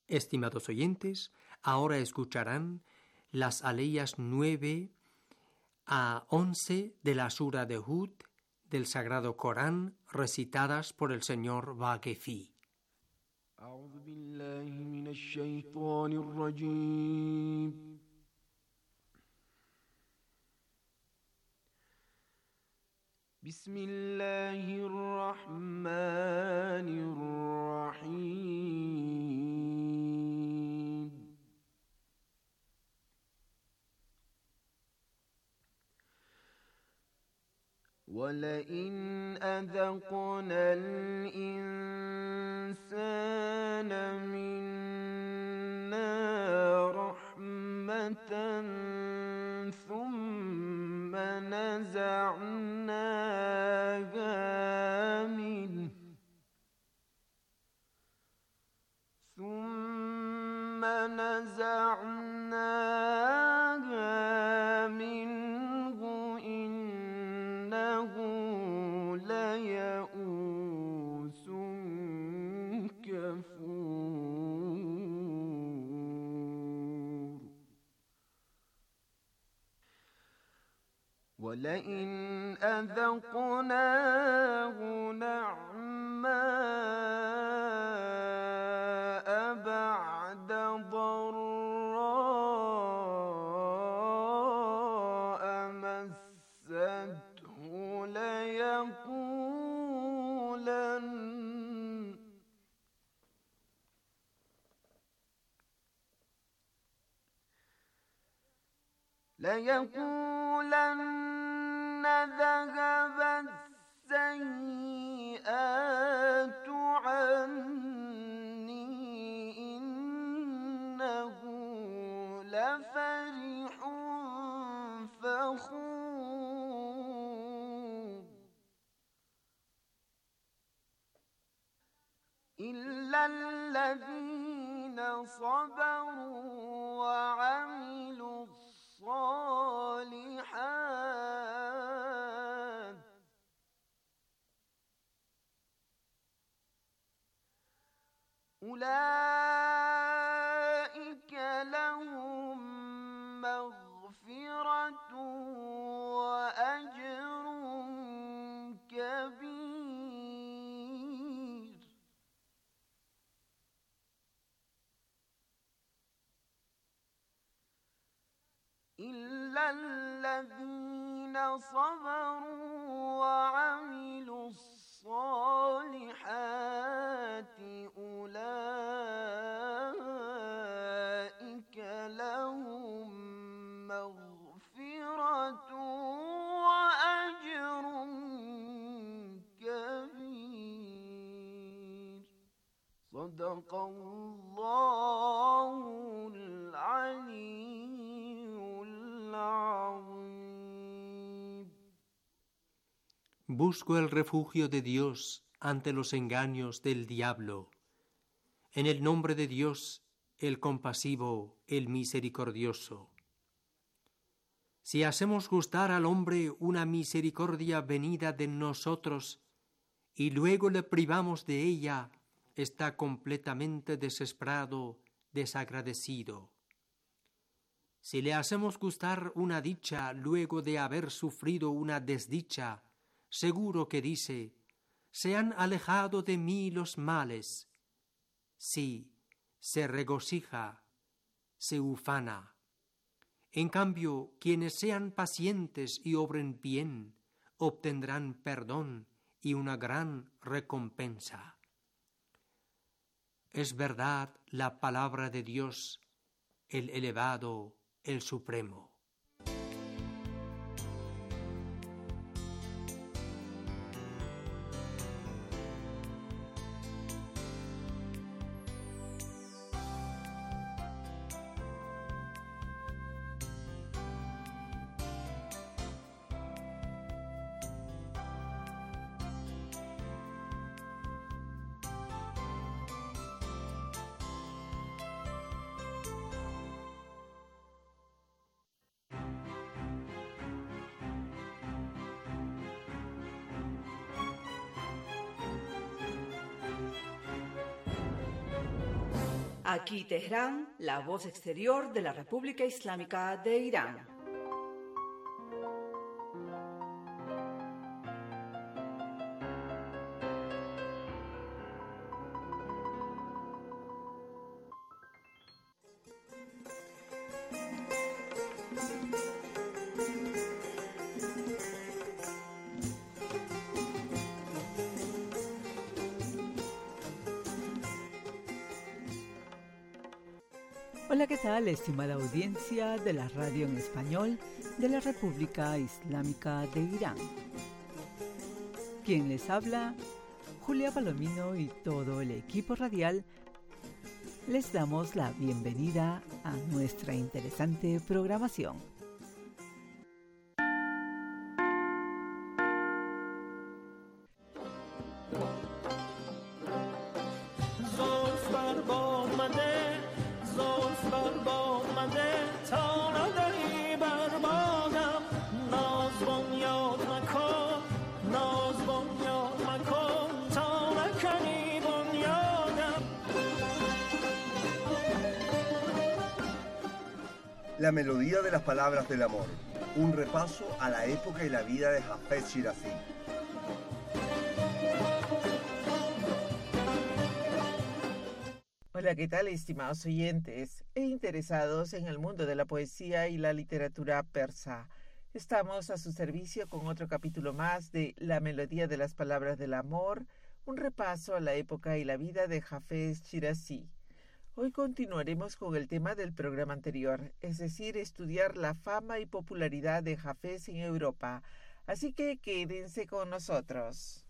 Estimados oyentes, ahora escucharán las aleyas 9 a 11 de la Sura de Hud del Sagrado Corán, recitadas por el señor Vaquefi. أعوذ بالله من الشيطان الرجيم. بسم الله الرحمن الرحيم. ولئن أذقنا الإنسان منا رحمة ثم نزعناها منه إنه ليئوس كفور. ولئن أذقناه نعماء بعد ضراء مسته ليقولن ذهب السيئات عني إنه لفرح فخور. إلا الذين صبروا وعملوا الصالحات أولئك لهم مغفرة وأجر كبير. إلا الذين صبروا وعملوا الصالحات أولئك لهم مغفرة وأجر كبير. صدق الله العلي العظيم. Busco el refugio de Dios ante los engaños del diablo. En el nombre de Dios, el compasivo, el misericordioso. Si hacemos gustar al hombre una misericordia venida de nosotros y luego le privamos de ella, está completamente desesperado, desagradecido. Si le hacemos gustar una dicha luego de haber sufrido una desdicha, seguro que dice: se han alejado de mí los males. Sí, se regocija, se ufana. En cambio, quienes sean pacientes y obren bien, obtendrán perdón y una gran recompensa. Es verdad la palabra de Dios, el elevado, el supremo. Aquí Teherán, la voz exterior de la República Islámica de Irán. Hola, ¿qué tal, estimada audiencia de la radio en español de la República Islámica de Irán? Quien les habla, Julia Palomino y todo el equipo radial, les damos la bienvenida a nuestra interesante programación. La melodía de las palabras del amor, un repaso a la época y la vida de Hafez Shirazi. Hola, ¿qué tal, estimados oyentes e interesados en el mundo de la poesía y la literatura persa? Estamos a su servicio con otro capítulo más de La melodía de las palabras del amor, un repaso a la época y la vida de Hafez Shirazi. Hoy continuaremos con el tema del programa anterior, es decir, estudiar la fama y popularidad de Hafez en Europa. Así que quédense con nosotros.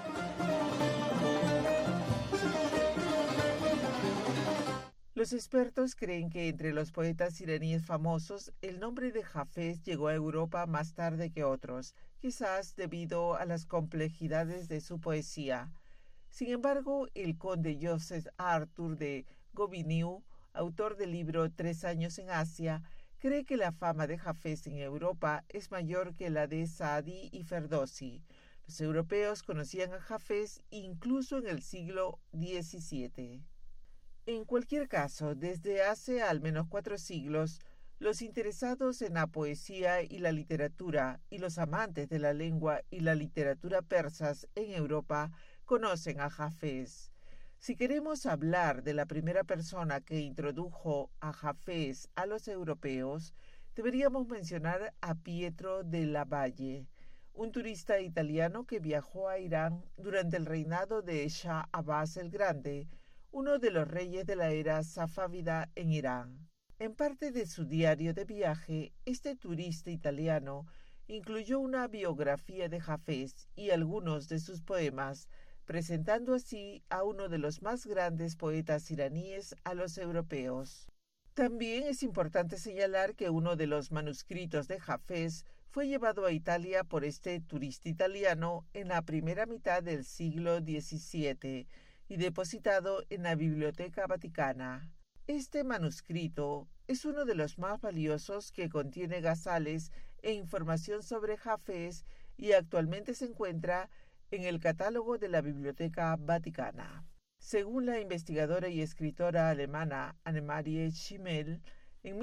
Los expertos creen que entre los poetas iraníes famosos, el nombre de Hafez llegó a Europa más tarde que otros, quizás debido a las complejidades de su poesía. Sin embargo, el conde Joseph Arthur de Gobineau, autor del libro 3 años en Asia, cree que la fama de Hafez en Europa es mayor que la de Saadi y Ferdowsi. Los europeos conocían a Hafez incluso en el siglo XVII. En cualquier caso, desde hace al menos 4 siglos, los interesados en la poesía y la literatura y los amantes de la lengua y la literatura persas en Europa conocen a Hafez. Si queremos hablar de la primera persona que introdujo a Hafez a los europeos, deberíamos mencionar a Pietro della Valle, un turista italiano que viajó a Irán durante el reinado de Shah Abbas el Grande, uno de los reyes de la era safávida en Irán. En parte de su diario de viaje, este turista italiano incluyó una biografía de Hafez y algunos de sus poemas, presentando así a uno de los más grandes poetas iraníes a los europeos. También es importante señalar que uno de los manuscritos de Hafez fue llevado a Italia por este turista italiano en la primera mitad del siglo XVII y depositado en la Biblioteca Vaticana. Este manuscrito es uno de los más valiosos que contiene gazales e información sobre Hafez y actualmente se encuentra en el catálogo de la Biblioteca Vaticana. Según la investigadora y escritora alemana Annemarie Schimmel, en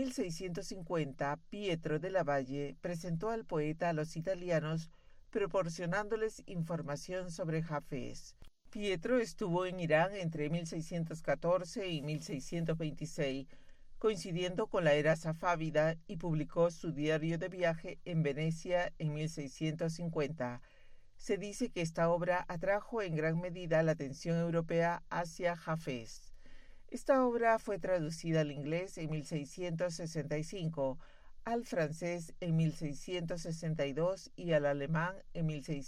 1650 Pietro della Valle presentó al poeta a los italianos proporcionándoles información sobre Hafez. Pietro estuvo en Irán entre 1614 y 1626, coincidiendo con la era safávida, y publicó su diario de viaje en Venecia en 1650. Se dice que esta obra atrajo en gran medida la atención europea hacia Hafez. Esta obra fue traducida al inglés en 1665, al francés en 1662 y al alemán en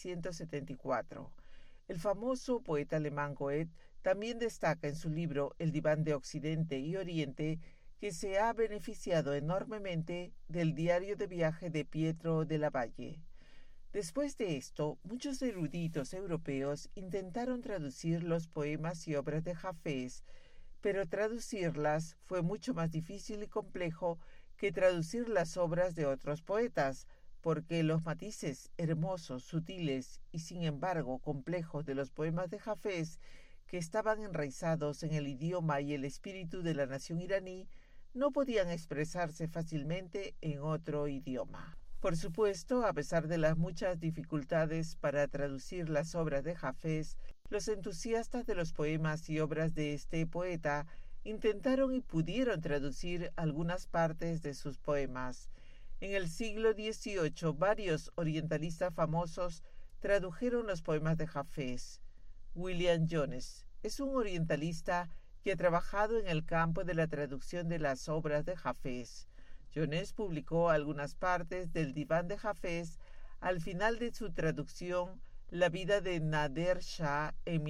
1674. El famoso poeta alemán Goethe también destaca en su libro El diván de Occidente y Oriente que se ha beneficiado enormemente del diario de viaje de Pietro della Valle. Después de esto, muchos eruditos europeos intentaron traducir los poemas y obras de Hafez, pero traducirlas fue mucho más difícil y complejo que traducir las obras de otros poetas, porque los matices hermosos, sutiles y sin embargo complejos de los poemas de Hafez que estaban enraizados en el idioma y el espíritu de la nación iraní, no podían expresarse fácilmente en otro idioma. Por supuesto, a pesar de las muchas dificultades para traducir las obras de Hafez, los entusiastas de los poemas y obras de este poeta intentaron y pudieron traducir algunas partes de sus poemas. En el siglo XVIII, varios orientalistas famosos tradujeron los poemas de Hafez. William Jones es un orientalista que ha trabajado en el campo de la traducción de las obras de Hafez. Jones publicó algunas partes del Diván de Hafez al final de su traducción La vida de Nader Shah en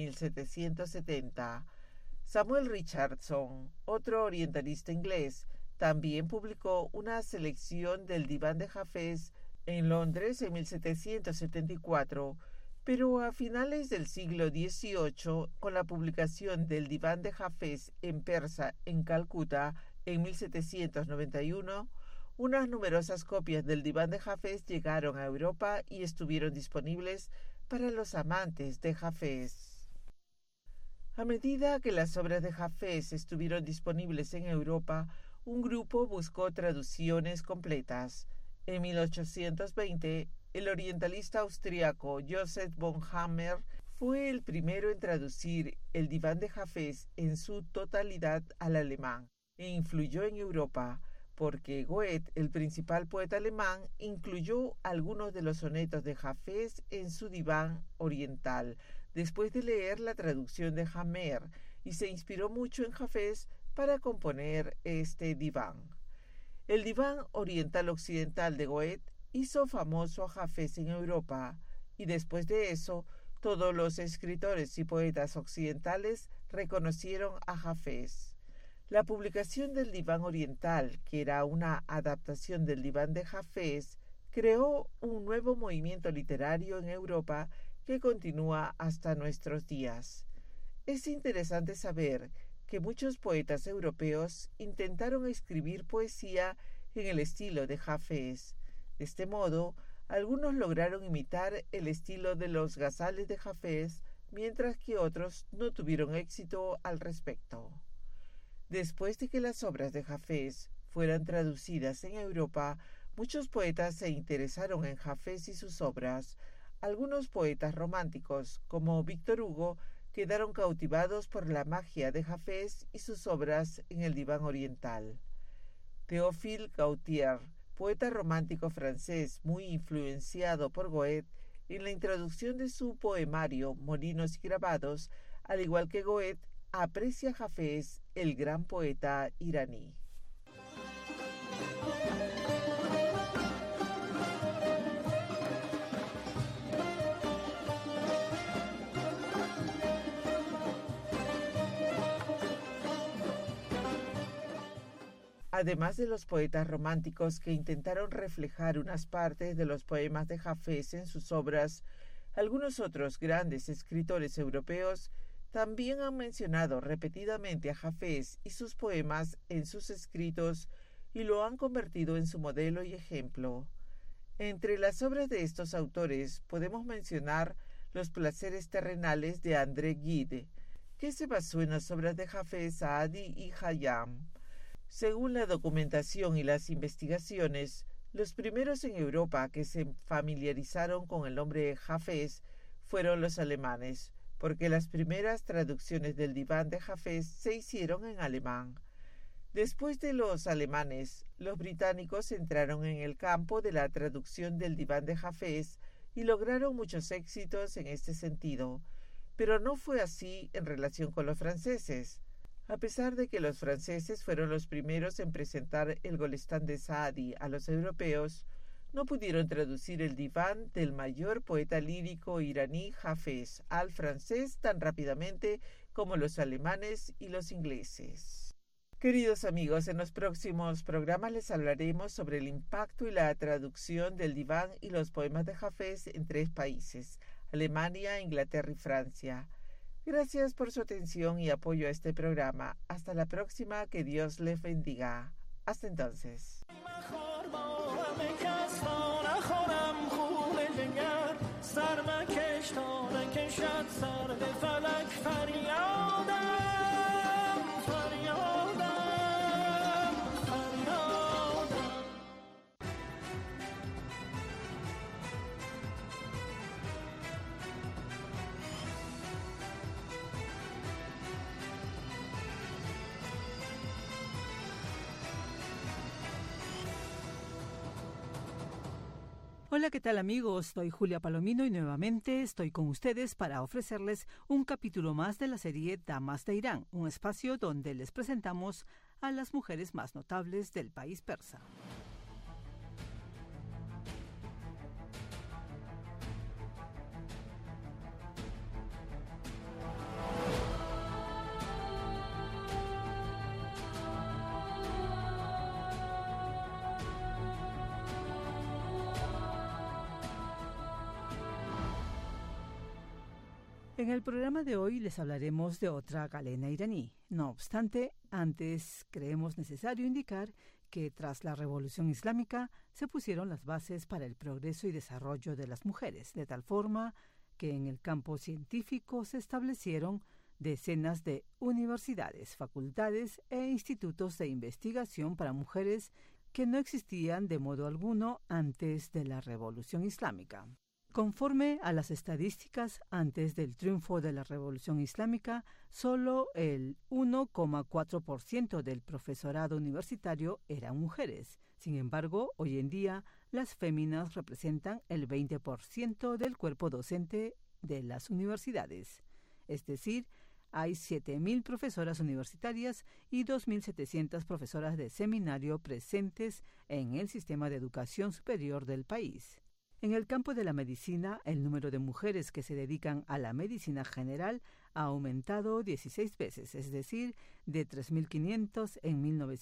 1770. Samuel Richardson, otro orientalista inglés, también publicó una selección del Diván de Hafez en Londres en 1774, pero a finales del siglo XVIII, con la publicación del Diván de Hafez en persa en Calcuta en 1791, unas numerosas copias del Diván de Hafez llegaron a Europa y estuvieron disponibles para los amantes de Hafez. A medida que las obras de Hafez estuvieron disponibles en Europa, un grupo buscó traducciones completas. En 1820, el orientalista austriaco Joseph von Hammer fue el primero en traducir el Diván de Hafez en su totalidad al alemán e influyó en Europa, porque Goethe, el principal poeta alemán, incluyó algunos de los sonetos de Hafez en su Diván oriental, después de leer la traducción de Hammer, y se inspiró mucho en Hafez para componer este Diván. El Diván oriental occidental de Goethe hizo famoso a Hafez en Europa, y después de eso, todos los escritores y poetas occidentales reconocieron a Hafez. La publicación del Diván oriental, que era una adaptación del Diván de Hafez, creó un nuevo movimiento literario en Europa que continúa hasta nuestros días. Es interesante saber que muchos poetas europeos intentaron escribir poesía en el estilo de Hafez. De este modo, algunos lograron imitar el estilo de los gazales de Hafez, mientras que otros no tuvieron éxito al respecto. Después de que las obras de Hafez fueran traducidas en Europa, muchos poetas se interesaron en Hafez y sus obras. Algunos poetas románticos, como Víctor Hugo, quedaron cautivados por la magia de Hafez y sus obras en el Diván oriental. Théophile Gautier, poeta romántico francés muy influenciado por Goethe, en la introducción de su poemario Molinos y Grabados, al igual que Goethe, aprecia a Hafez, el gran poeta iraní. Además de los poetas románticos que intentaron reflejar unas partes de los poemas de Hafez en sus obras, algunos otros grandes escritores europeos también han mencionado repetidamente a Hafez y sus poemas en sus escritos y lo han convertido en su modelo y ejemplo. Entre las obras de estos autores podemos mencionar Los placeres terrenales de André Gide, que se basó en las obras de Hafez, Saadi y Khayyam. Según la documentación y las investigaciones, los primeros en Europa que se familiarizaron con el nombre de Hafez fueron los alemanes, porque las primeras traducciones del Diván de Hafez se hicieron en alemán. Después de los alemanes, los británicos entraron en el campo de la traducción del Diván de Hafez y lograron muchos éxitos en este sentido, pero no fue así en relación con los franceses. A pesar de que los franceses fueron los primeros en presentar el Golestán de Saadi a los europeos, no pudieron traducir el Diván del mayor poeta lírico iraní Hafez al francés tan rápidamente como los alemanes y los ingleses. Queridos amigos, en los próximos programas les hablaremos sobre el impacto y la traducción del Diván y los poemas de Hafez en 3 países, Alemania, Inglaterra y Francia. Gracias por su atención y apoyo a este programa. Hasta la próxima, que Dios les bendiga. Hasta entonces. سر مکش تا نکشد سر به فلک فریاد Hola, ¿qué tal amigos? Soy Julia Palomino y nuevamente estoy con ustedes para ofrecerles un capítulo más de la serie Damas de Irán, un espacio donde les presentamos a las mujeres más notables del país persa. En el programa de hoy les hablaremos de otra galena iraní. No obstante, antes creemos necesario indicar que tras la Revolución Islámica se pusieron las bases para el progreso y desarrollo de las mujeres, de tal forma que en el campo científico se establecieron decenas de universidades, facultades e institutos de investigación para mujeres que no existían de modo alguno antes de la Revolución Islámica. Conforme a las estadísticas, antes del triunfo de la Revolución Islámica, solo el 1,4% del profesorado universitario eran mujeres. Sin embargo, hoy en día, las féminas representan el 20% del cuerpo docente de las universidades. Es decir, hay 7.000 profesoras universitarias y 2.700 profesoras de seminario presentes en el sistema de educación superior del país. En el campo de la medicina, el número de mujeres que se dedican a la medicina general ha aumentado 16 veces, es decir, de 3.500 en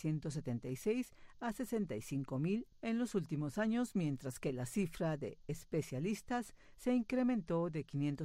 1976 a 65.000 en los últimos años, mientras que la cifra de especialistas se incrementó de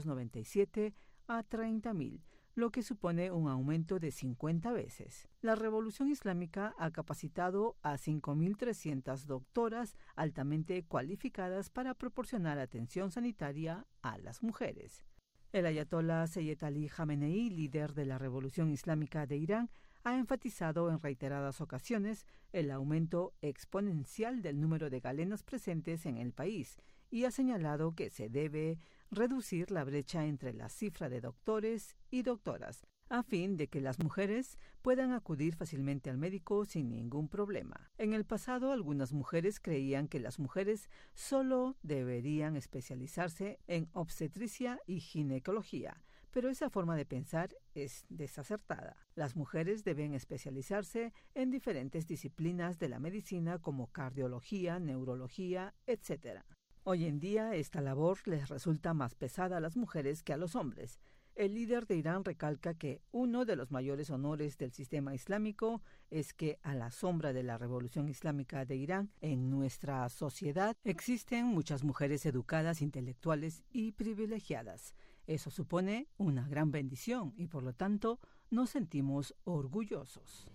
597 a 30.000, lo que supone un aumento de 50 veces. La Revolución Islámica ha capacitado a 5.300 doctoras altamente cualificadas para proporcionar atención sanitaria a las mujeres. El ayatolá Seyyed Ali Jamenei, líder de la Revolución Islámica de Irán, ha enfatizado en reiteradas ocasiones el aumento exponencial del número de galenas presentes en el país y ha señalado que se debe reducir la brecha entre la cifra de doctores y doctoras, a fin de que las mujeres puedan acudir fácilmente al médico sin ningún problema. En el pasado, algunas mujeres creían que las mujeres solo deberían especializarse en obstetricia y ginecología, pero esa forma de pensar es desacertada. Las mujeres deben especializarse en diferentes disciplinas de la medicina como cardiología, neurología, etc. Hoy en día, esta labor les resulta más pesada a las mujeres que a los hombres. El líder de Irán recalca que uno de los mayores honores del sistema islámico es que a la sombra de la Revolución Islámica de Irán, en nuestra sociedad existen muchas mujeres educadas, intelectuales y privilegiadas. Eso supone una gran bendición y por lo tanto nos sentimos orgullosos.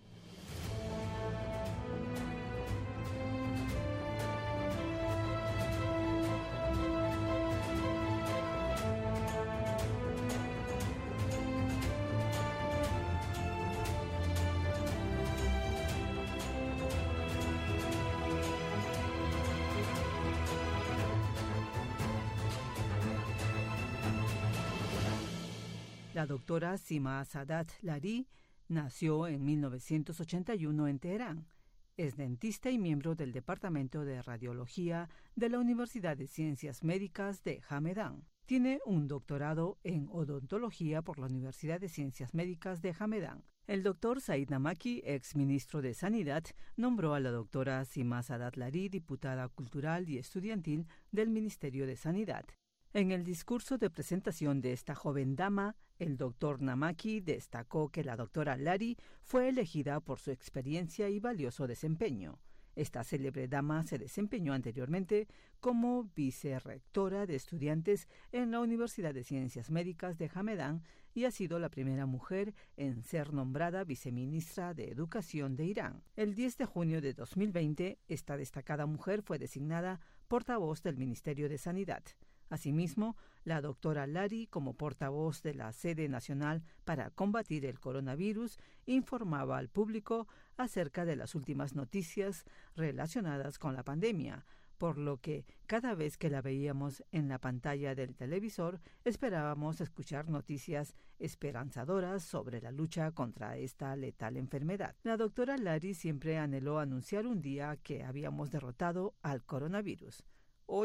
La doctora Sima Saadat Lari nació en 1981 en Teherán. Es dentista y miembro del Departamento de Radiología de la Universidad de Ciencias Médicas de Hamedan. Tiene un doctorado en odontología por la Universidad de Ciencias Médicas de Hamedan. El doctor Said Namaki, ex ministro de Sanidad, nombró a la doctora Sima Saadat Lari diputada cultural y estudiantil del Ministerio de Sanidad. En el discurso de presentación de esta joven dama, el doctor Namaki destacó que la doctora Lari fue elegida por su experiencia y valioso desempeño. Esta célebre dama se desempeñó anteriormente como vicerrectora de estudiantes en la Universidad de Ciencias Médicas de Hamedan y ha sido la primera mujer en ser nombrada viceministra de Educación de Irán. El 10 de junio de 2020, esta destacada mujer fue designada portavoz del Ministerio de Sanidad. Asimismo, la doctora Lari, como portavoz de la Sede Nacional para Combatir el Coronavirus, informaba al público acerca de las últimas noticias relacionadas con la pandemia, por lo que cada vez que la veíamos en la pantalla del televisor esperábamos escuchar noticias esperanzadoras sobre la lucha contra esta letal enfermedad. La doctora Lari siempre anheló anunciar un día que habíamos derrotado al coronavirus. Hoy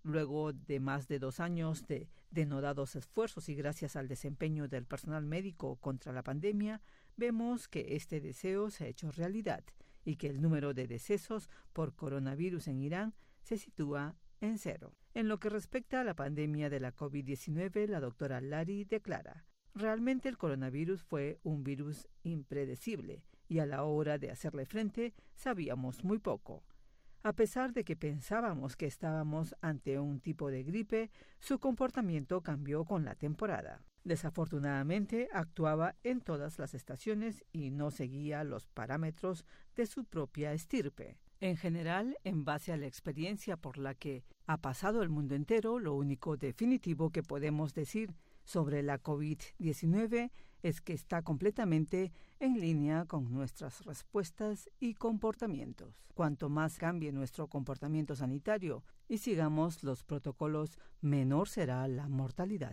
Luego de más de 2 años de denodados esfuerzos y gracias al desempeño del personal médico contra la pandemia, vemos que este deseo se ha hecho realidad y que el número de decesos por coronavirus en Irán se sitúa en 0. En lo que respecta a la pandemia de la COVID-19, la doctora Lari declara: realmente el coronavirus fue un virus impredecible y a la hora de hacerle frente sabíamos muy poco. A pesar de que pensábamos que estábamos ante un tipo de gripe, su comportamiento cambió con la temporada. Desafortunadamente, actuaba en todas las estaciones y no seguía los parámetros de su propia estirpe. En general, en base a la experiencia por la que ha pasado el mundo entero, lo único definitivo que podemos decir sobre la COVID-19 es que está completamente en línea con nuestras respuestas y comportamientos. Cuanto más cambie nuestro comportamiento sanitario y sigamos los protocolos, menor será la mortalidad.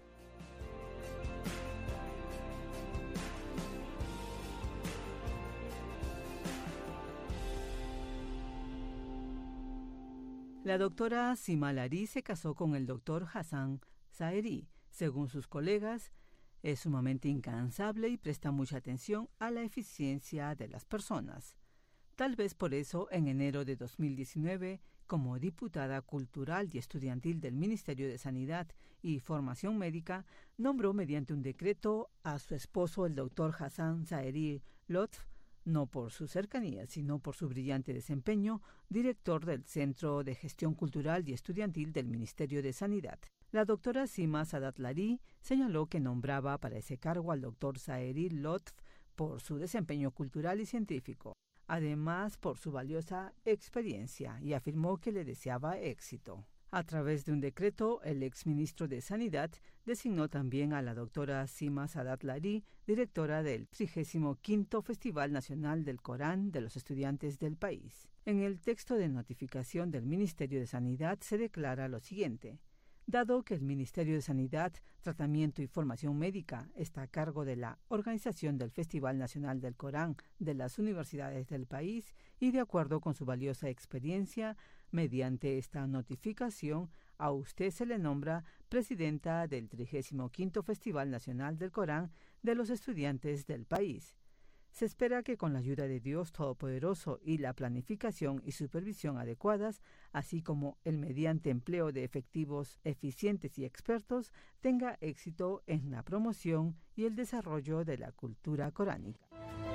La doctora Sima Lari se casó con el doctor Hassan Zaeri. Según sus colegas, es sumamente incansable y presta mucha atención a la eficiencia de las personas. Tal vez por eso, en enero de 2019, como diputada cultural y estudiantil del Ministerio de Sanidad y Formación Médica, nombró mediante un decreto a su esposo, el doctor Hassan Zaeri Lotf, no por su cercanía, sino por su brillante desempeño, director del Centro de Gestión Cultural y Estudiantil del Ministerio de Sanidad. La doctora Sima Sadat Lari señaló que nombraba para ese cargo al doctor Zaeri Lotf por su desempeño cultural y científico, además por su valiosa experiencia, y afirmó que le deseaba éxito. A través de un decreto, el exministro de Sanidad designó también a la doctora Sima Sadat Lari, directora del 35º Festival Nacional del Corán de los Estudiantes del país. En el texto de notificación del Ministerio de Sanidad se declara lo siguiente: dado que el Ministerio de Sanidad, Tratamiento y Formación Médica está a cargo de la organización del Festival Nacional del Corán de las universidades del país y de acuerdo con su valiosa experiencia, mediante esta notificación, a usted se le nombra presidenta del 35º Festival Nacional del Corán de los Estudiantes del país. Se espera que con la ayuda de Dios Todopoderoso y la planificación y supervisión adecuadas, así como el mediante empleo de efectivos eficientes y expertos, tenga éxito en la promoción y el desarrollo de la cultura coránica.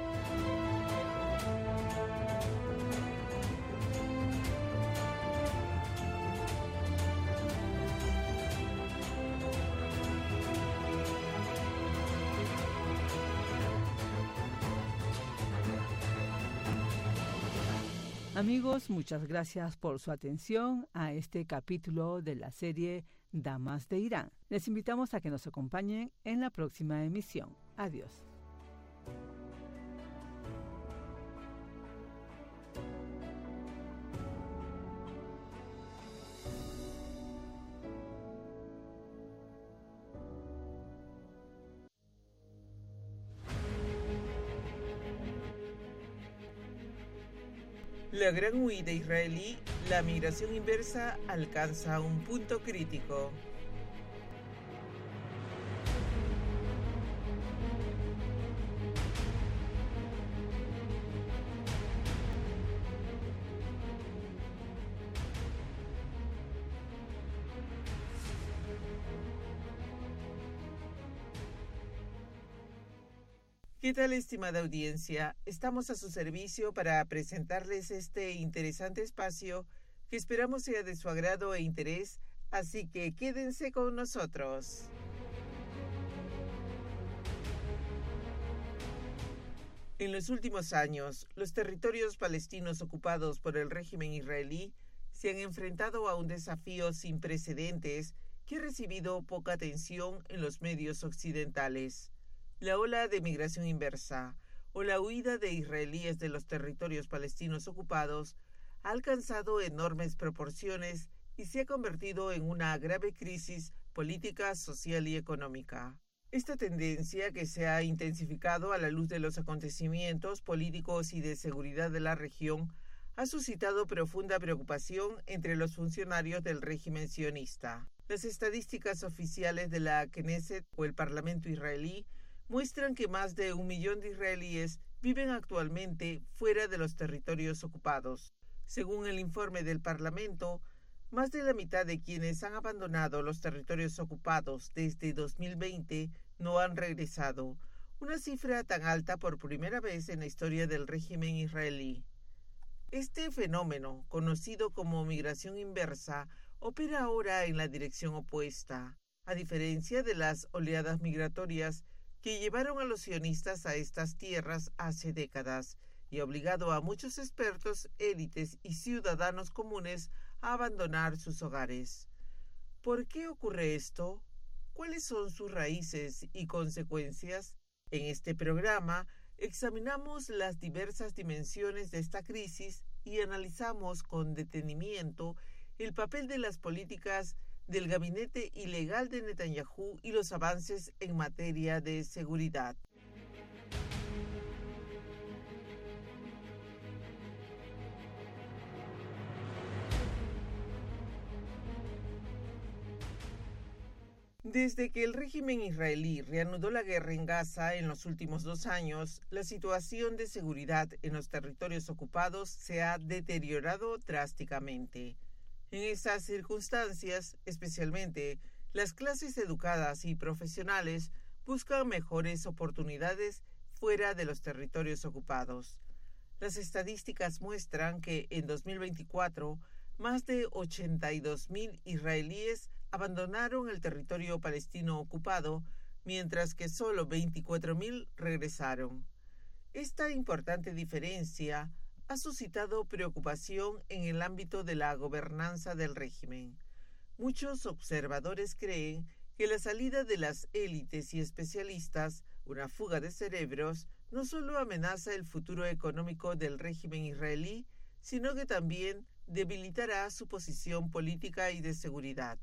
Amigos, muchas gracias por su atención a este capítulo de la serie Damas de Irán. Les invitamos a que nos acompañen en la próxima emisión. Adiós. La gran huida israelí, la migración inversa alcanza un punto crítico. ¿Qué tal, estimada audiencia? Estamos a su servicio para presentarles este interesante espacio que esperamos sea de su agrado e interés, así que quédense con nosotros. En los últimos años, los territorios palestinos ocupados por el régimen israelí se han enfrentado a un desafío sin precedentes que ha recibido poca atención en los medios occidentales. La ola de migración inversa, o la huida de israelíes de los territorios palestinos ocupados, ha alcanzado enormes proporciones y se ha convertido en una grave crisis política, social y económica. Esta tendencia, que se ha intensificado a la luz de los acontecimientos políticos y de seguridad de la región, ha suscitado profunda preocupación entre los funcionarios del régimen sionista. Las estadísticas oficiales de la Knesset o el Parlamento israelí muestran que más de 1 millón de israelíes viven actualmente fuera de los territorios ocupados. Según el informe del Parlamento, más de la mitad de quienes han abandonado los territorios ocupados desde 2020 no han regresado, una cifra tan alta por primera vez en la historia del régimen israelí. Este fenómeno, conocido como migración inversa, opera ahora en la dirección opuesta, a diferencia de las oleadas migratorias que llevaron a los sionistas a estas tierras hace décadas y obligado a muchos expertos, élites y ciudadanos comunes a abandonar sus hogares. ¿Por qué ocurre esto? ¿Cuáles son sus raíces y consecuencias? En este programa examinamos las diversas dimensiones de esta crisis y analizamos con detenimiento el papel de las políticas del gabinete ilegal de Netanyahu y los avances en materia de seguridad. Desde que el régimen israelí reanudó la guerra en Gaza en los últimos 2 años, la situación de seguridad en los territorios ocupados se ha deteriorado drásticamente. En esas circunstancias, especialmente, las clases educadas y profesionales buscan mejores oportunidades fuera de los territorios ocupados. Las estadísticas muestran que en 2024, más de 82.000 israelíes abandonaron el territorio palestino ocupado, mientras que solo 24.000 regresaron. Esta importante diferencia ha suscitado preocupación en el ámbito de la gobernanza del régimen. Muchos observadores creen que la salida de las élites y especialistas, una fuga de cerebros, no solo amenaza el futuro económico del régimen israelí, sino que también debilitará su posición política y de seguridad.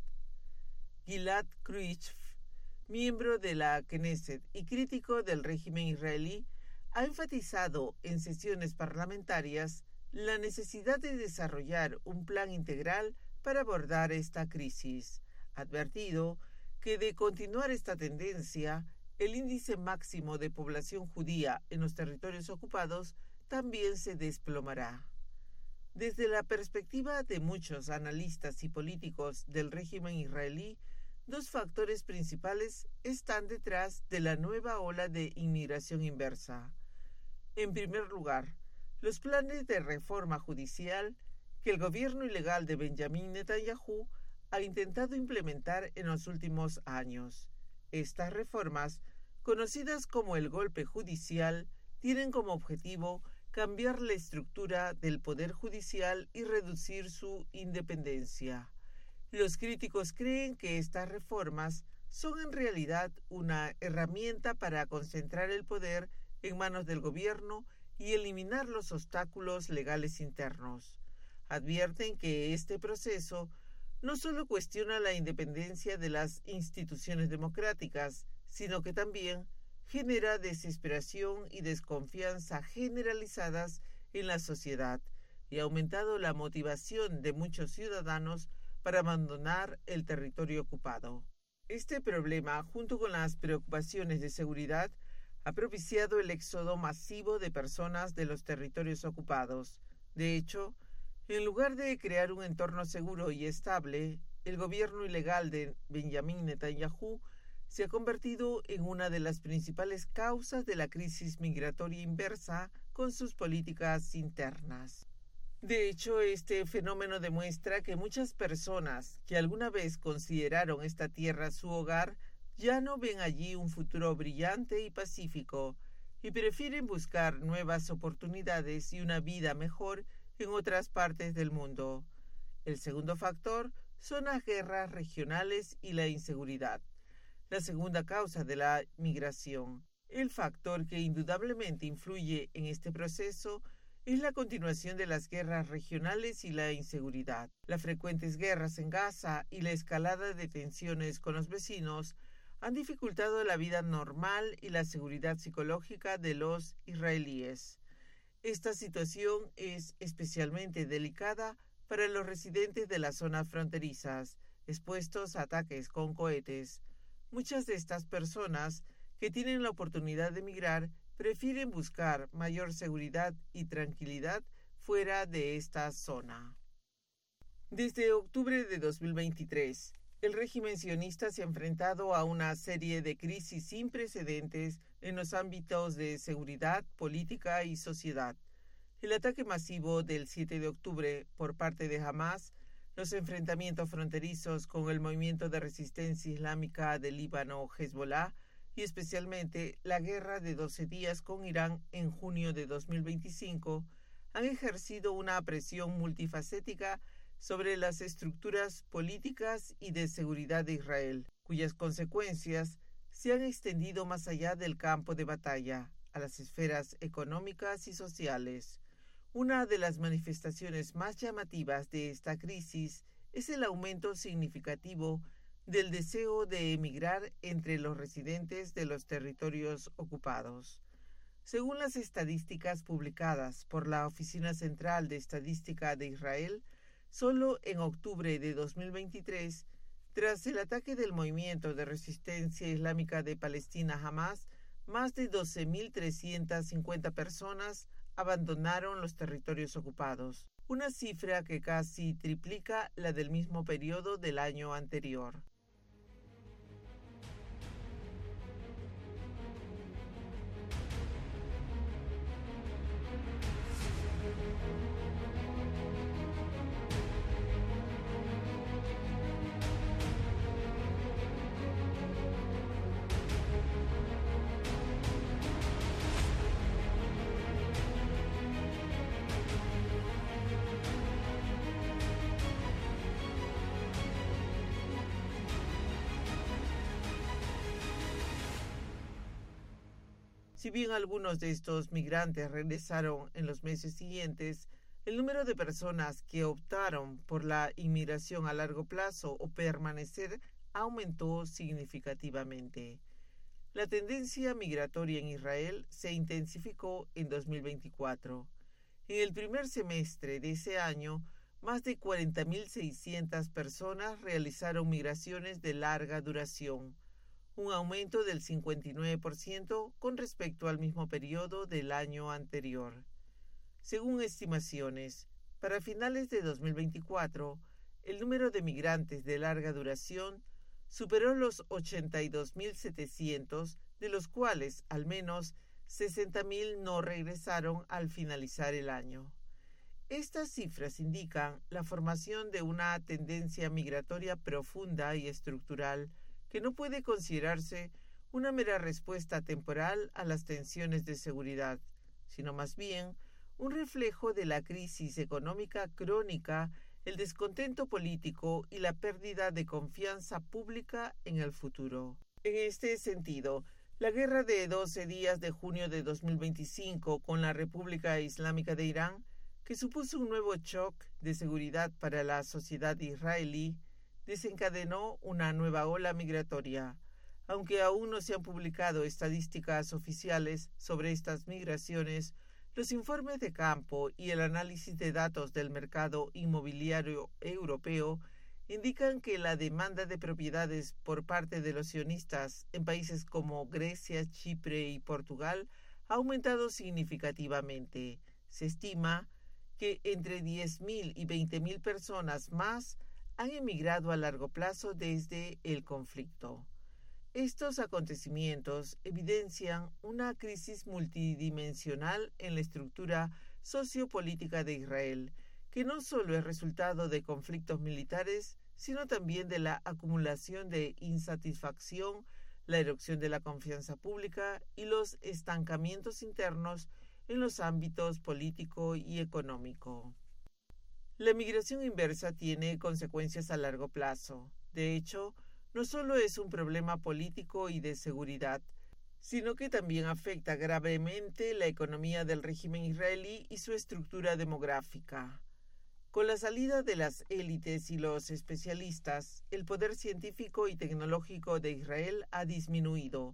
Gilad Kruitz, miembro de la Knesset y crítico del régimen israelí, ha enfatizado en sesiones parlamentarias la necesidad de desarrollar un plan integral para abordar esta crisis. Ha advertido que de continuar esta tendencia, el índice máximo de población judía en los territorios ocupados también se desplomará. Desde la perspectiva de muchos analistas y políticos del régimen israelí, 2 factores principales están detrás de la nueva ola de inmigración inversa. En primer lugar, los planes de reforma judicial que el gobierno ilegal de Benjamin Netanyahu ha intentado implementar en los últimos años. Estas reformas, conocidas como el golpe judicial, tienen como objetivo cambiar la estructura del poder judicial y reducir su independencia. Los críticos creen que estas reformas son en realidad una herramienta para concentrar el poder en manos del gobierno y eliminar los obstáculos legales internos. Advierten que este proceso no solo cuestiona la independencia de las instituciones democráticas, sino que también genera desesperación y desconfianza generalizadas en la sociedad y ha aumentado la motivación de muchos ciudadanos para abandonar el territorio ocupado. Este problema, junto con las preocupaciones de seguridad, ha propiciado el éxodo masivo de personas de los territorios ocupados. De hecho, en lugar de crear un entorno seguro y estable, el gobierno ilegal de Benjamin Netanyahu se ha convertido en una de las principales causas de la crisis migratoria inversa con sus políticas internas. De hecho, este fenómeno demuestra que muchas personas que alguna vez consideraron esta tierra su hogar ya no ven allí un futuro brillante y pacífico y prefieren buscar nuevas oportunidades y una vida mejor en otras partes del mundo. El segundo factor son las guerras regionales y la inseguridad. La segunda causa de la migración. El factor que indudablemente influye en este proceso es la continuación de las guerras regionales y la inseguridad. Las frecuentes guerras en Gaza y la escalada de tensiones con los vecinos han dificultado la vida normal y la seguridad psicológica de los israelíes. Esta situación es especialmente delicada para los residentes de las zonas fronterizas, expuestos a ataques con cohetes. Muchas de estas personas que tienen la oportunidad de emigrar prefieren buscar mayor seguridad y tranquilidad fuera de esta zona. Desde octubre de 2023, el régimen sionista se ha enfrentado a una serie de crisis sin precedentes en los ámbitos de seguridad, política y sociedad. El ataque masivo del 7 de octubre por parte de Hamas, los enfrentamientos fronterizos con el movimiento de resistencia islámica del Líbano, Hezbollah, y especialmente la guerra de 12 días con Irán en junio de 2025, han ejercido una presión multifacética sobre las estructuras políticas y de seguridad de Israel, cuyas consecuencias se han extendido más allá del campo de batalla, a las esferas económicas y sociales. Una de las manifestaciones más llamativas de esta crisis es el aumento significativo del deseo de emigrar entre los residentes de los territorios ocupados. Según las estadísticas publicadas por la Oficina Central de Estadística de Israel, solo en octubre de 2023, tras el ataque del movimiento de resistencia islámica de Palestina Hamas, más de 12.350 personas abandonaron los territorios ocupados, una cifra que casi triplica la del mismo periodo del año anterior. Si bien algunos de estos migrantes regresaron en los meses siguientes, el número de personas que optaron por la inmigración a largo plazo o permanecer aumentó significativamente. La tendencia migratoria en Israel se intensificó en 2024. En el primer semestre de ese año, más de 40.600 personas realizaron migraciones de larga duración, un aumento del 59% con respecto al mismo periodo del año anterior. Según estimaciones, para finales de 2024, el número de migrantes de larga duración superó los 82.700, de los cuales al menos 60.000 no regresaron al finalizar el año. Estas cifras indican la formación de una tendencia migratoria profunda y estructural que no puede considerarse una mera respuesta temporal a las tensiones de seguridad, sino más bien un reflejo de la crisis económica crónica, el descontento político y la pérdida de confianza pública en el futuro. En este sentido, la guerra de 12 días de junio de 2025 con la República Islámica de Irán, que supuso un nuevo shock de seguridad para la sociedad israelí, desencadenó una nueva ola migratoria. Aunque aún no se han publicado estadísticas oficiales sobre estas migraciones, los informes de campo y el análisis de datos del mercado inmobiliario europeo indican que la demanda de propiedades por parte de los sionistas en países como Grecia, Chipre y Portugal ha aumentado significativamente. Se estima que entre 10.000 y 20.000 personas más han emigrado a largo plazo desde el conflicto. Estos acontecimientos evidencian una crisis multidimensional en la estructura sociopolítica de Israel, que no solo es resultado de conflictos militares, sino también de la acumulación de insatisfacción, la erosión de la confianza pública y los estancamientos internos en los ámbitos político y económico. La migración inversa tiene consecuencias a largo plazo. De hecho, no solo es un problema político y de seguridad, sino que también afecta gravemente la economía del régimen israelí y su estructura demográfica. Con la salida de las élites y los especialistas, el poder científico y tecnológico de Israel ha disminuido,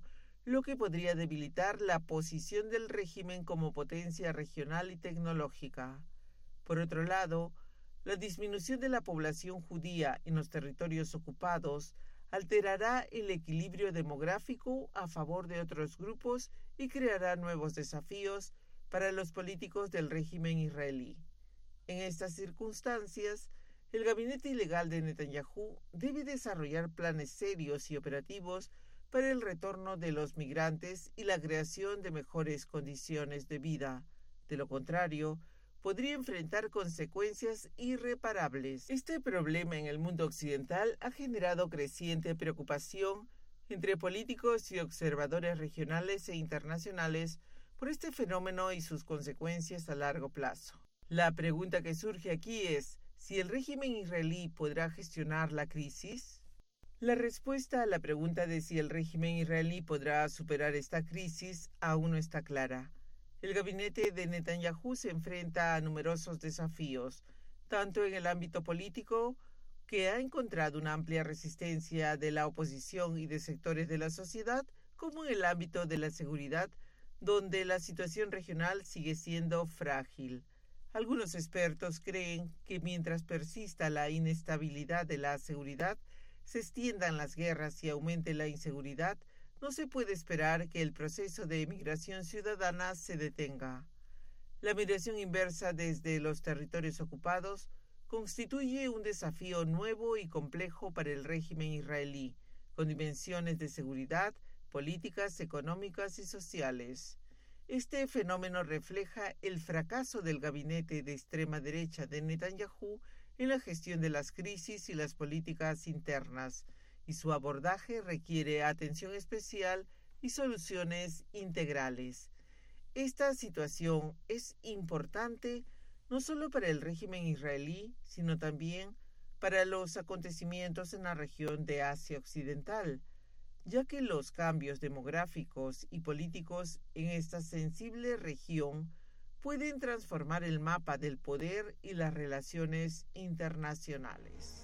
lo que podría debilitar la posición del régimen como potencia regional y tecnológica. Por otro lado, la disminución de la población judía en los territorios ocupados alterará el equilibrio demográfico a favor de otros grupos y creará nuevos desafíos para los políticos del régimen israelí. En estas circunstancias, el gabinete ilegal de Netanyahu debe desarrollar planes serios y operativos para el retorno de los migrantes y la creación de mejores condiciones de vida. De lo contrario, podría enfrentar consecuencias irreparables. Este problema en el mundo occidental ha generado creciente preocupación entre políticos y observadores regionales e internacionales por este fenómeno y sus consecuencias a largo plazo. La pregunta que surge aquí es, ¿si el régimen israelí podrá gestionar la crisis? La respuesta a la pregunta de si el régimen israelí podrá superar esta crisis aún no está clara. El gabinete de Netanyahu se enfrenta a numerosos desafíos, tanto en el ámbito político, que ha encontrado una amplia resistencia de la oposición y de sectores de la sociedad, como en el ámbito de la seguridad, donde la situación regional sigue siendo frágil. Algunos expertos creen que mientras persista la inestabilidad de la seguridad, se extiendan las guerras y aumente la inseguridad, no se puede esperar que el proceso de migración ciudadana se detenga. La migración inversa desde los territorios ocupados constituye un desafío nuevo y complejo para el régimen israelí, con dimensiones de seguridad, políticas, económicas y sociales. Este fenómeno refleja el fracaso del gabinete de extrema derecha de Netanyahu en la gestión de las crisis y las políticas internas, y su abordaje requiere atención especial y soluciones integrales. Esta situación es importante no solo para el régimen israelí, sino también para los acontecimientos en la región de Asia Occidental, ya que los cambios demográficos y políticos en esta sensible región pueden transformar el mapa del poder y las relaciones internacionales.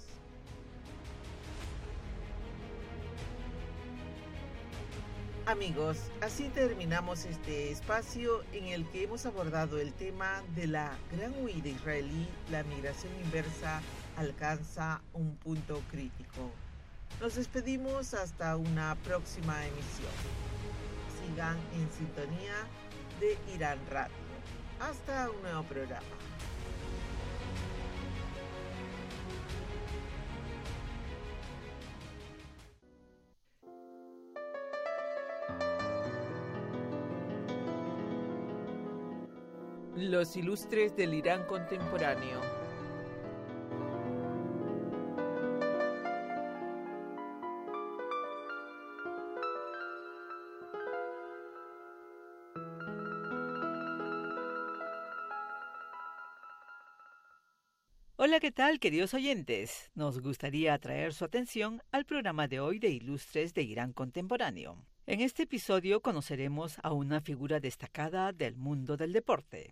Amigos, así terminamos este espacio en el que hemos abordado el tema de la gran huida israelí. La migración inversa alcanza un punto crítico. Nos despedimos hasta una próxima emisión. Sigan en sintonía de Irán Radio. Hasta un nuevo programa. Los ilustres del Irán contemporáneo. Hola, ¿qué tal, queridos oyentes? Nos gustaría atraer su atención al programa de hoy de Ilustres de Irán Contemporáneo. En este episodio conoceremos a una figura destacada del mundo del deporte.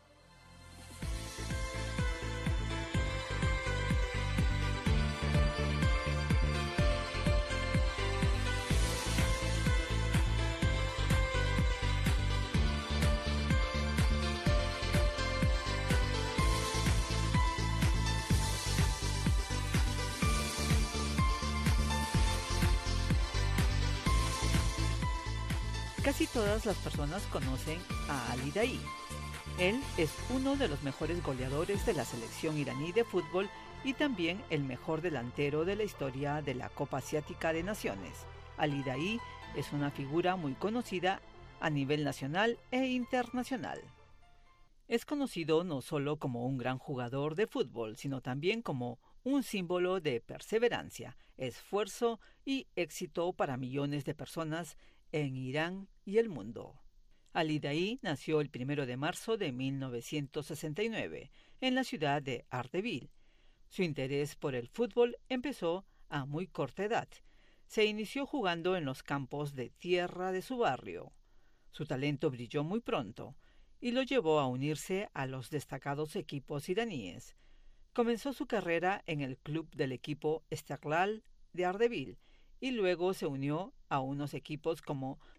Casi todas las personas conocen a Ali Daei. Él es uno de los mejores goleadores de la selección iraní de fútbol y también el mejor delantero de la historia de la Copa Asiática de Naciones. Ali Daei es una figura muy conocida a nivel nacional e internacional. Es conocido no solo como un gran jugador de fútbol, sino también como un símbolo de perseverancia, esfuerzo y éxito para millones de personas en Irán y el mundo. Ali Daei nació el 1 de marzo de 1969 en la ciudad de Ardebil. Su interés por el fútbol empezó a muy corta edad. Se inició jugando en los campos de tierra de su barrio. Su talento brilló muy pronto y lo llevó a unirse a los destacados equipos iraníes. Comenzó su carrera en el club del equipo Istiklal de Ardebil y luego se unió a unos equipos como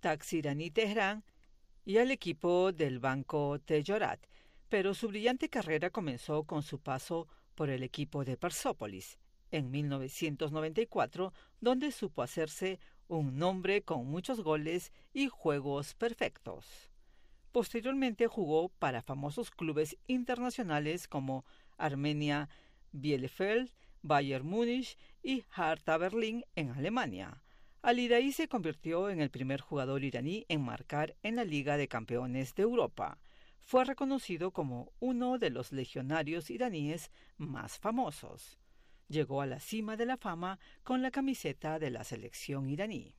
Taxi Iraní Teherán y al equipo del Banco Tejorat, pero su brillante carrera comenzó con su paso por el equipo de Persópolis en 1994, donde supo hacerse un nombre con muchos goles y juegos perfectos. Posteriormente jugó para famosos clubes internacionales como Armenia Bielefeld, Bayern Múnich y Hertha Berlín en Alemania. Ali Daei se convirtió en el primer jugador iraní en marcar en la Liga de Campeones de Europa. Fue reconocido como uno de los legionarios iraníes más famosos. Llegó a la cima de la fama con la camiseta de la selección iraní.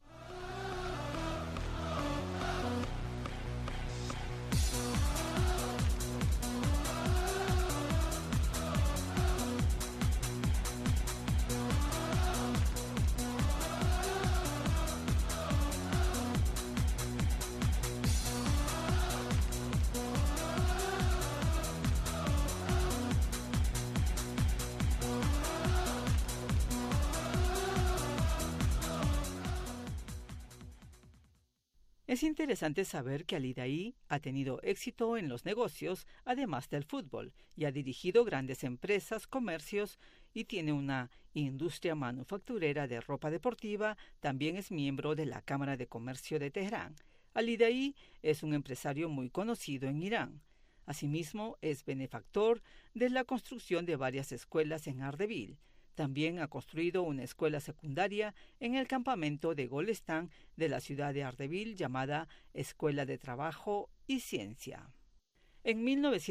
Es interesante saber que Ali Daei ha tenido éxito en los negocios, además del fútbol, y ha dirigido grandes empresas, comercios y tiene una industria manufacturera de ropa deportiva. También es miembro de la Cámara de Comercio de Teherán. Ali Daei es un empresario muy conocido en Irán. Asimismo, es benefactor de la construcción de varias escuelas en Ardebil. También ha construido una escuela secundaria en el campamento de Golestán de la ciudad de Ardebil llamada Escuela de Trabajo y Ciencia. En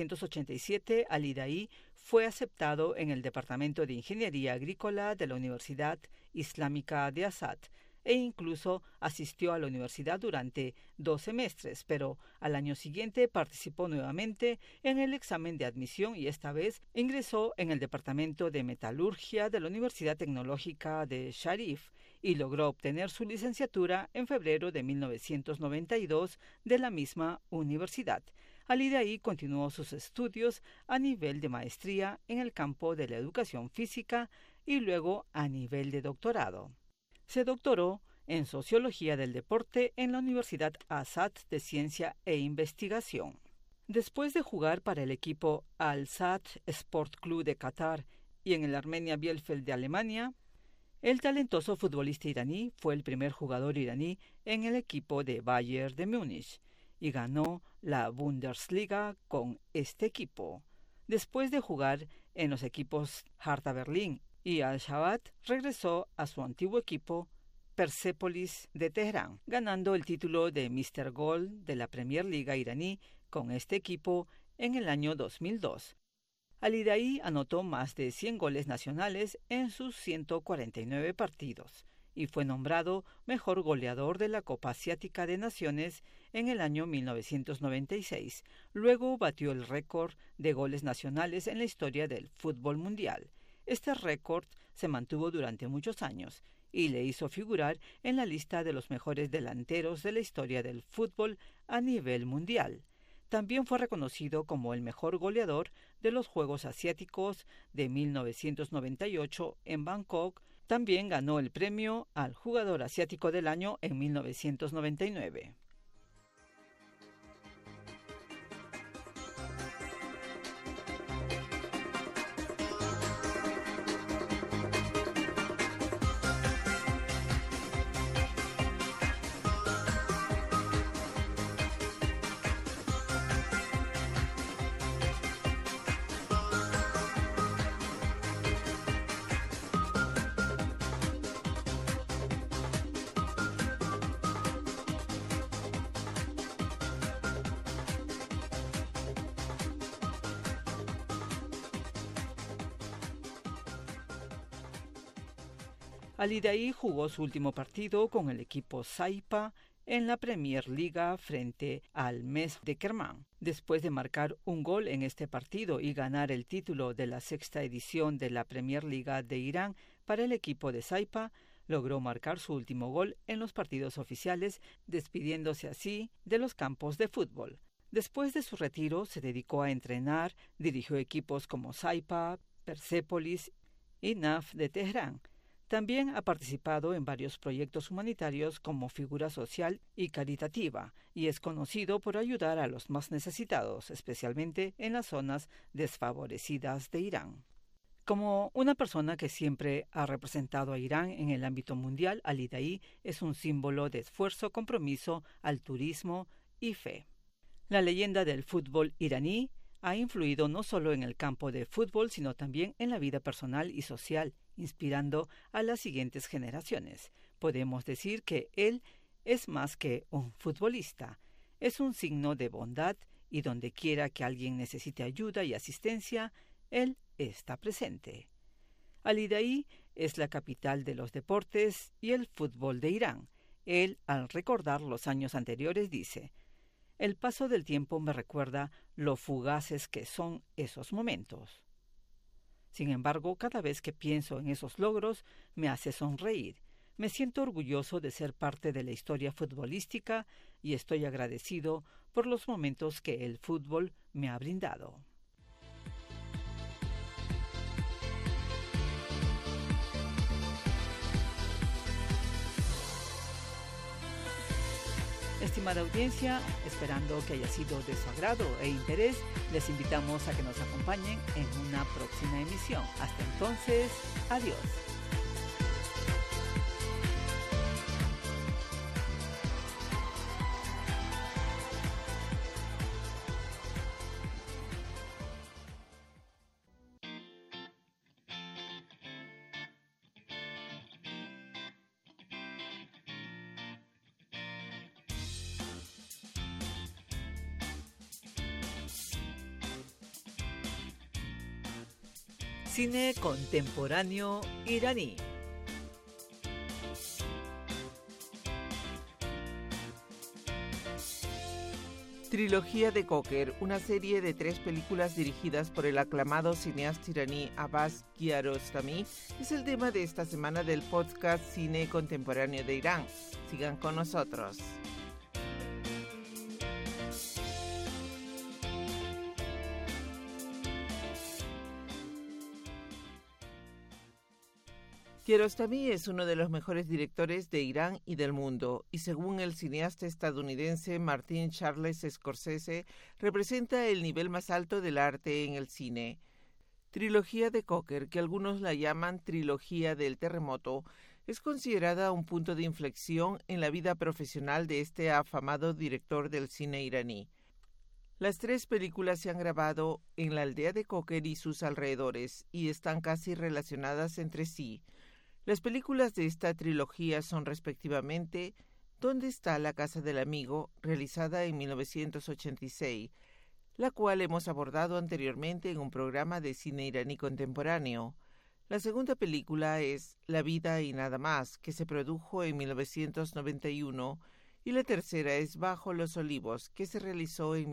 1987, Ali Daei fue aceptado en el Departamento de Ingeniería Agrícola de la Universidad Islámica de Azad e incluso asistió a la universidad durante 2 semestres, pero al año siguiente participó nuevamente en el examen de admisión y esta vez ingresó en el Departamento de Metalurgia de la Universidad Tecnológica de Sharif y logró obtener su licenciatura en febrero de 1992 de la misma universidad. Ali Daei continuó sus estudios a nivel de maestría en el campo de la educación física y luego a nivel de doctorado. Se doctoró en Sociología del Deporte en la Universidad Azad de Ciencia e Investigación. Después de jugar para el equipo Al-Sadd Sport Club de Qatar y en el Armenia Bielefeld de Alemania, el talentoso futbolista iraní fue el primer jugador iraní en el equipo de Bayern de Múnich y ganó la Bundesliga con este equipo. Después de jugar en los equipos Hertha Berlín y Al-Shabaab, regresó a su antiguo equipo Persepolis de Teherán, ganando el título de Mr. Gol de la Premier Liga iraní con este equipo en el año 2002. Ali Daei anotó más de 100 goles nacionales en sus 149 partidos y fue nombrado mejor goleador de la Copa Asiática de Naciones en el año 1996. Luego batió el récord de goles nacionales en la historia del fútbol mundial. Este récord se mantuvo durante muchos años y le hizo figurar en la lista de los mejores delanteros de la historia del fútbol a nivel mundial. También fue reconocido como el mejor goleador de los Juegos Asiáticos de 1998 en Bangkok. También ganó el premio al Jugador Asiático del Año en 1999. Ali Daei jugó su último partido con el equipo Saipa en la Premier Liga frente al Mes de Kerman. Después de marcar un gol en este partido y ganar el título de la 6ª edición de la Premier Liga de Irán para el equipo de Saipa, logró marcar su último gol en los partidos oficiales, despidiéndose así de los campos de fútbol. Después de su retiro, se dedicó a entrenar, dirigió equipos como Saipa, Persepolis y NAF de Teherán. También ha participado en varios proyectos humanitarios como figura social y caritativa, y es conocido por ayudar a los más necesitados, especialmente en las zonas desfavorecidas de Irán. Como una persona que siempre ha representado a Irán en el ámbito mundial, Ali Daei es un símbolo de esfuerzo, compromiso, altruismo y fe. La leyenda del fútbol iraní ha influido no solo en el campo de fútbol, sino también en la vida personal y social, inspirando a las siguientes generaciones. Podemos decir que él es más que un futbolista, es un signo de bondad y donde quiera que alguien necesite ayuda y asistencia, él está presente. Ali Daei es la capital de los deportes y el fútbol de Irán. Él, al recordar los años anteriores, dice: «El paso del tiempo me recuerda lo fugaces que son esos momentos. Sin embargo, cada vez que pienso en esos logros, me hace sonreír. Me siento orgulloso de ser parte de la historia futbolística y estoy agradecido por los momentos que el fútbol me ha brindado». Estimada audiencia, esperando que haya sido de su agrado e interés, les invitamos a que nos acompañen en una próxima emisión. Hasta entonces, adiós. Cine contemporáneo iraní. Trilogía de Cocker, una serie de 3 películas dirigidas por el aclamado cineasta iraní Abbas Kiarostami, es el tema de esta semana del podcast Cine Contemporáneo de Irán. Sigan con nosotros. Kiarostami es uno de los mejores directores de Irán y del mundo, y según el cineasta estadounidense Martin Charles Scorsese, representa el nivel más alto del arte en el cine. Trilogía de Cocker, que algunos la llaman Trilogía del Terremoto, es considerada un punto de inflexión en la vida profesional de este afamado director del cine iraní. Las 3 películas se han grabado en la aldea de Cocker y sus alrededores, y están casi relacionadas entre sí. Las películas de esta trilogía son respectivamente ¿Dónde está la casa del amigo?, realizada en 1986, la cual hemos abordado anteriormente en un programa de cine iraní contemporáneo. La segunda película es La vida y nada más, que se produjo en 1991, y la tercera es Bajo los olivos, que se realizó en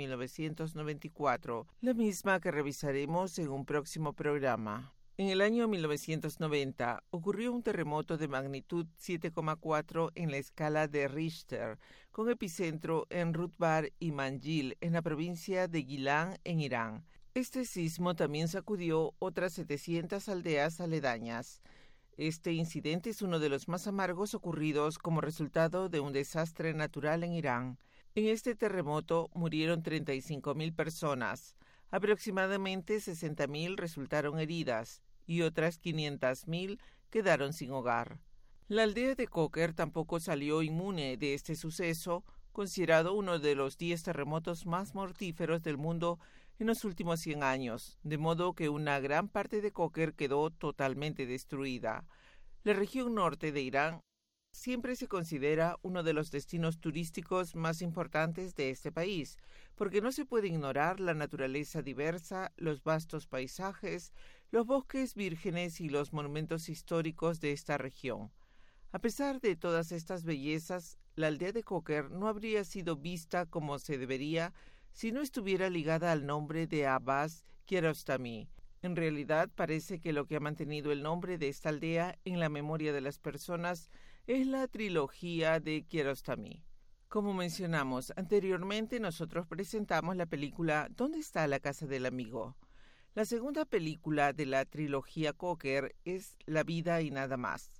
1994, la misma que revisaremos en un próximo programa. En el año 1990 ocurrió un terremoto de magnitud 7,4 en la escala de Richter, con epicentro en Rutbar y Manjil, en la provincia de Gilan, en Irán. Este sismo también sacudió otras 700 aldeas aledañas. Este incidente es uno de los más amargos ocurridos como resultado de un desastre natural en Irán. En este terremoto murieron 35.000 personas. Aproximadamente 60.000 resultaron heridas y otras 500.000 quedaron sin hogar. La aldea de Cocker tampoco salió inmune de este suceso, considerado uno de los 10 terremotos más mortíferos del mundo en los últimos 100 años, de modo que una gran parte de Cocker quedó totalmente destruida. La región norte de Irán siempre se considera uno de los destinos turísticos más importantes de este país, porque no se puede ignorar la naturaleza diversa, los vastos paisajes, los bosques vírgenes y los monumentos históricos de esta región. A pesar de todas estas bellezas, la aldea de Cocker no habría sido vista como se debería si no estuviera ligada al nombre de Abbas Kiarostami. En realidad, parece que lo que ha mantenido el nombre de esta aldea en la memoria de las personas es la trilogía de Kiarostami. Como mencionamos anteriormente, nosotros presentamos la película ¿Dónde está la casa del amigo? La segunda película de la trilogía Cocker es La vida y nada más.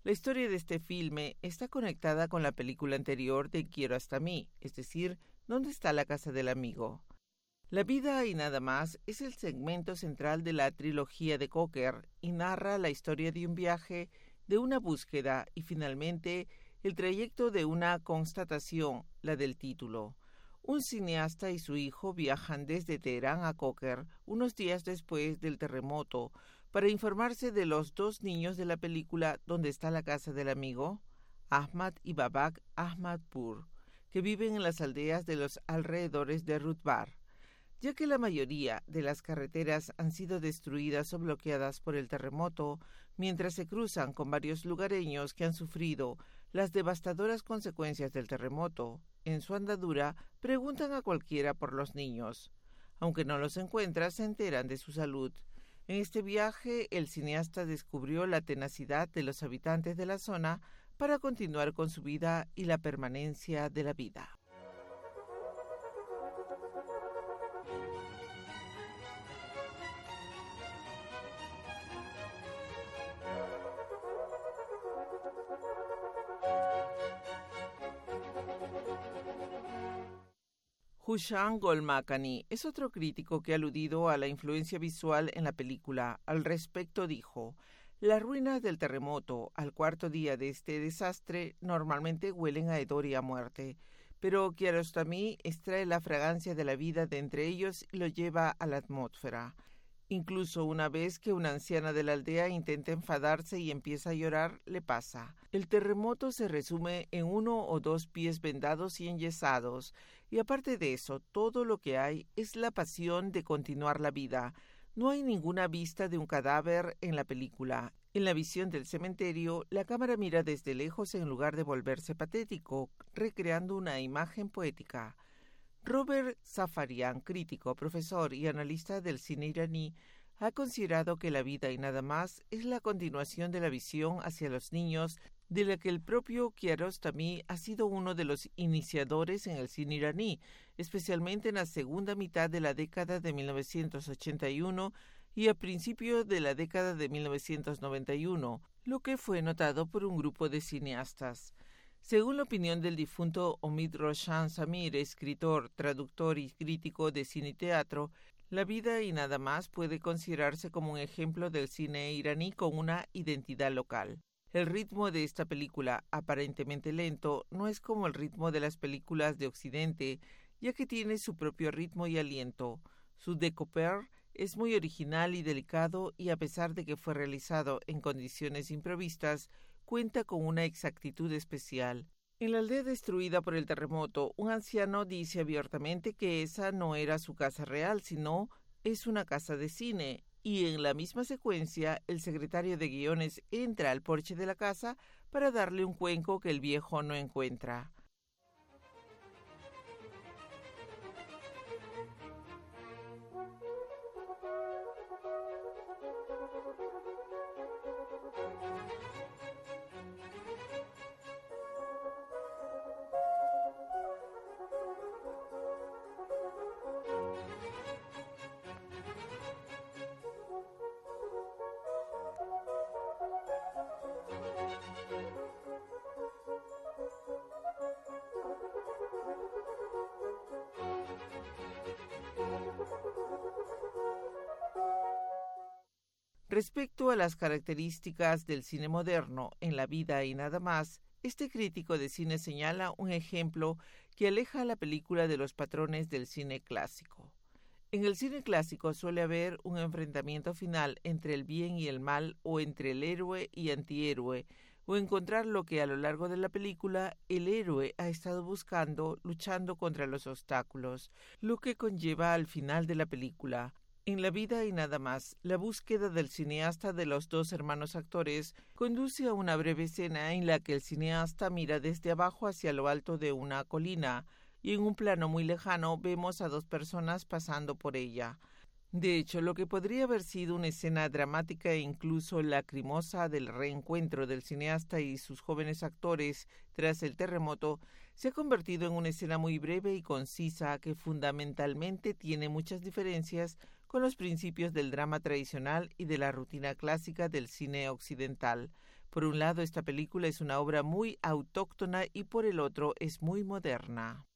La historia de este filme está conectada con la película anterior de Quiero hasta mí, es decir, ¿Dónde está la casa del amigo? La vida y nada más es el segmento central de la trilogía de Cocker y narra la historia de un viaje, de una búsqueda y finalmente el trayecto de una constatación, la del título. Un cineasta y su hijo viajan desde Teherán a Cocker unos días después del terremoto para informarse de los dos niños de la película ¿Dónde está la casa del amigo? Ahmad y Babak Ahmadpur, que viven en las aldeas de los alrededores de Rutbar. Ya que la mayoría de las carreteras han sido destruidas o bloqueadas por el terremoto, mientras se cruzan con varios lugareños que han sufrido las devastadoras consecuencias del terremoto, en su andadura preguntan a cualquiera por los niños. Aunque no los encuentran, se enteran de su salud. En este viaje, el cineasta descubrió la tenacidad de los habitantes de la zona para continuar con su vida y la permanencia de la vida. Husham Golmakani es otro crítico que ha aludido a la influencia visual en la película. Al respecto dijo: las ruinas del terremoto, al cuarto día de este desastre, normalmente huelen a hedor y a muerte, pero Kiarostami extrae la fragancia de la vida de entre ellos y lo lleva a la atmósfera. Incluso una vez que una anciana de la aldea intenta enfadarse y empieza a llorar, le pasa. El terremoto se resume en 1 o 2 pies vendados y enyesados, y aparte de eso, todo lo que hay es la pasión de continuar la vida. No hay ninguna vista de un cadáver en la película. En la visión del cementerio, la cámara mira desde lejos en lugar de volverse patético, recreando una imagen poética. Robert Safarian, crítico, profesor y analista del cine iraní, ha considerado que La vida y nada más es la continuación de la visión hacia los niños de la que el propio Kiarostami ha sido uno de los iniciadores en el cine iraní, especialmente en la segunda mitad de la década de 1981 y a principios de la década de 1991, lo que fue notado por un grupo de cineastas. Según la opinión del difunto Omid Roshan Samir, escritor, traductor y crítico de cine y teatro, La vida y nada más puede considerarse como un ejemplo del cine iraní con una identidad local. El ritmo de esta película, aparentemente lento, no es como el ritmo de las películas de Occidente, ya que tiene su propio ritmo y aliento. Su découper es muy original y delicado y a pesar de que fue realizado en condiciones improvistas, cuenta con una exactitud especial. En la aldea destruida por el terremoto, un anciano dice abiertamente que esa no era su casa real, sino es una casa de cine, y en la misma secuencia el secretario de guiones entra al porche de la casa para darle un cuenco que el viejo no encuentra. Respecto a las características del cine moderno en La vida y nada más, este crítico de cine señala un ejemplo que aleja a la película de los patrones del cine clásico. En el cine clásico suele haber un enfrentamiento final entre el bien y el mal o entre el héroe y antihéroe, o encontrar lo que a lo largo de la película el héroe ha estado buscando, luchando contra los obstáculos, lo que conlleva al final de la película. En La vida y nada más, la búsqueda del cineasta de los dos hermanos actores conduce a una breve escena en la que el cineasta mira desde abajo hacia lo alto de una colina y en un plano muy lejano vemos a 2 personas pasando por ella. De hecho, lo que podría haber sido una escena dramática e incluso lacrimosa del reencuentro del cineasta y sus jóvenes actores tras el terremoto, se ha convertido en una escena muy breve y concisa que fundamentalmente tiene muchas diferencias con los principios del drama tradicional y de la rutina clásica del cine occidental. Por un lado, esta película es una obra muy autóctona y por el otro es muy moderna.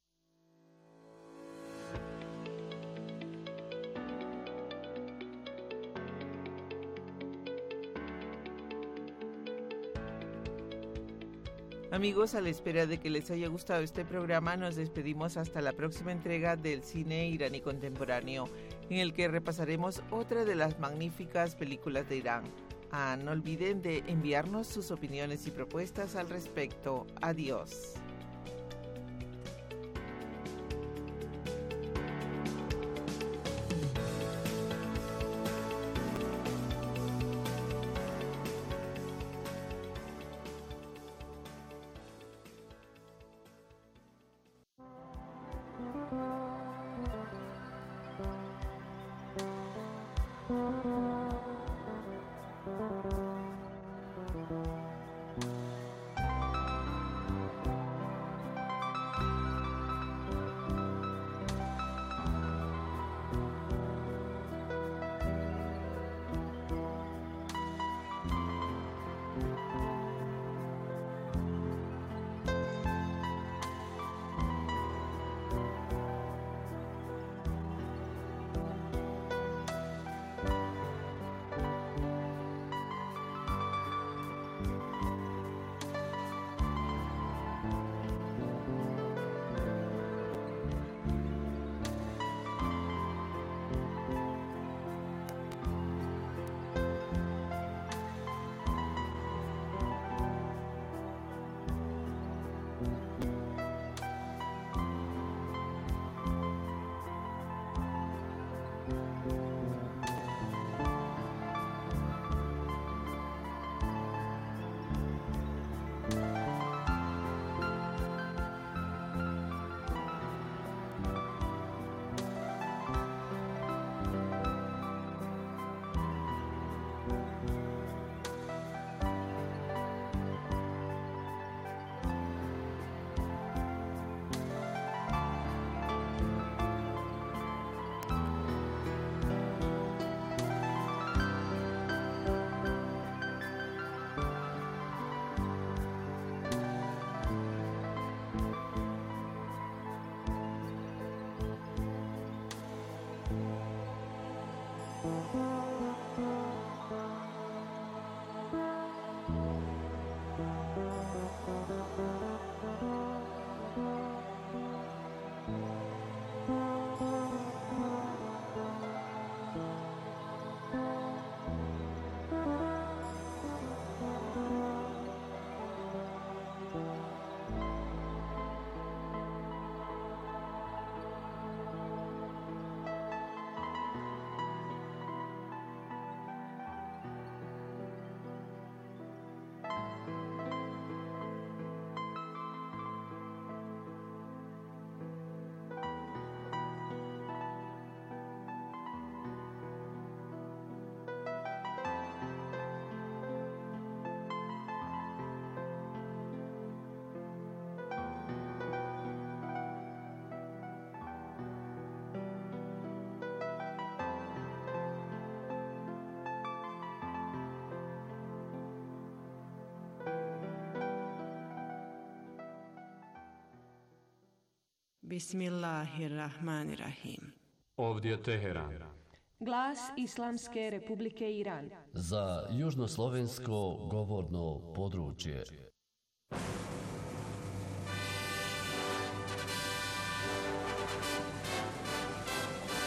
Amigos, a la espera de que les haya gustado este programa, nos despedimos hasta la próxima entrega del cine iraní contemporáneo, en el que repasaremos otra de las magníficas películas de Irán. No olviden de enviarnos sus opiniones y propuestas al respecto. Adiós. Bismillahirrahmanirrahim. Ovdje Teheran. Glas Islamske Republike Iran. Za južnoslovensko govorno područje.